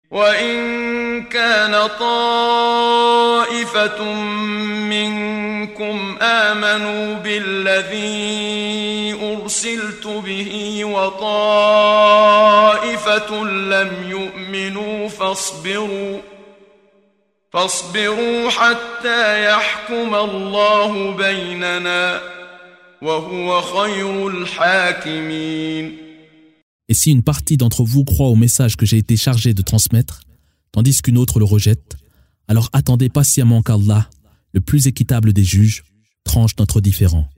وإن كان طائفة منكم آمنوا بالذي أرسلت به وطائفة لم يؤمنوا فاصبروا حتى يحكم الله بيننا وهو خير الحاكمين. Et si une partie d'entre vous croit au message que j'ai été chargé de transmettre, tandis qu'une autre le rejette, alors attendez patiemment qu'Allah, le plus équitable des juges, tranche notre différend.